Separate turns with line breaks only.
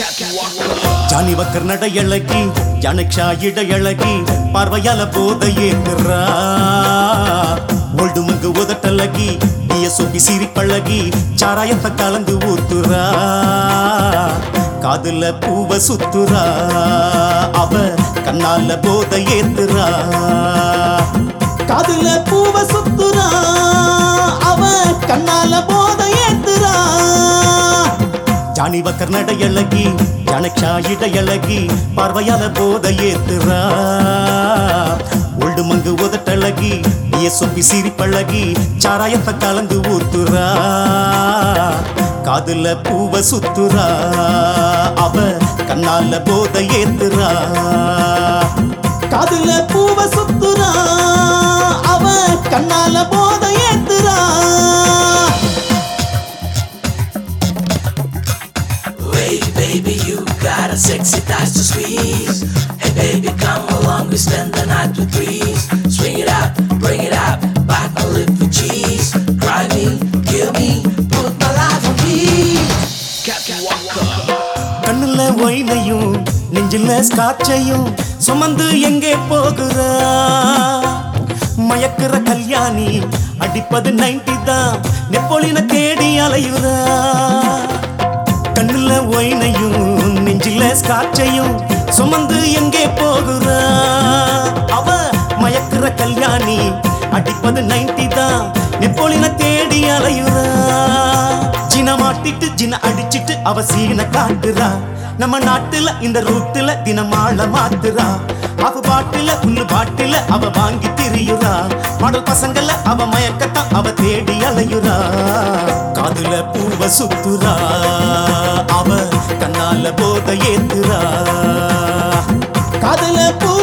ಜಾನಿ ವಕರ್ ನಡೆಯಳಗಿ ಜಾನಕ್ಷಾ ಇಡೆಯಳಗಿ ಪಾರ್ವಯಾಲ ಬೋದಯೇತ್ರಾ ಒಳ್ಡು ಮಂಗು ಒದಟಲಗಿ ನೀಯ ಸೊಬ್ಬಿ ಸಿರಿ ಪಳ್ಳಗಿ ಚಾರಾಯಂತ ಕಲಂದು ஊத்துறா காதுல பூவ சுத்துறா அவ கண்ணால போதையேத்துறா காதுல பூவ சுத்துறா அவ கண்ணால போதையேத்துறா ಜಾನಿ ವಕರ್ ನಡೆಯಳಗಿ ಜಾನಕ್ಷಾ ಇಡೆಯಳಗಿ ಪಾರ್ವಯಾಲ ಬೋದಯೇತ್ರா ಒಳ್ಡು ಮಂಗು ಒದಟಲಗಿ ನೀಯ ಸೊಬ್ಬಿ ಸಿರಿ ಪಳ್ಳಗಿ ಚಾರಾಯಂತ ಕಲಂದು ஊத்துறா காதுல பூவ சுத்துறா அவ கண்ணால போதையேத்துறா காதுல பூவ சுத்துறா அவ கண்ணால போதையேத்துறா
Wait baby you got a sexy thighs to squeeze. Hey baby come along we spend the night with breeze. Swing it up, bring it up, bite my lip with cheese. Cry me, kill me, put my life on peace. Captain Walker.
கண்ணுல ஒயினையும் நெஞ்சில ஸ்காட்சையும் சுமந்து எங்கே போகுறா மயக்குற கல்யாணி அடிப்பது 90 தான் நெப்போலியன தேடி அலையுறா கண்ணுல ஒயினையும் நெஞ்சில ஸ்காட்சையும் சுமந்து எங்கே போகுறா அவ மயக்குற கல்யாணி அடிப்பது 90 தான் நெப்போலியன தேடி அலையுறா ஜின மாட்டிட்டு ஜின அடிச்சிட்டு அவ சீன காட்டுறா நம்ம நாட்டுல இந்த ரூட்டுல தினமாள மாத்துறா அவ பாட்டுல புல்லு பாட்டுல அவ வாங்கி திரியுறா மாடல் பசங்கள அவ மயக்கத்தான் அவ தேடி அலையுறா காதுல பூவ சுத்துறா அவ கண்ணால போதையேத்துறா காதுல பூ